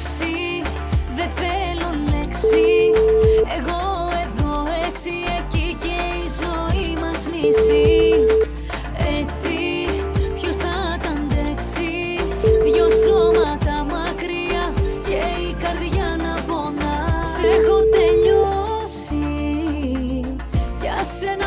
λέξη, δεν θέλω λέξη. Εγώ εδώ, εσύ εκεί και η ζωή μας μισή. Έτσι, ποιος θα τα αντέξει? Δυο σώματα μακριά και η καρδιά να πονά. Σ' έχω τελειώσει, για σένα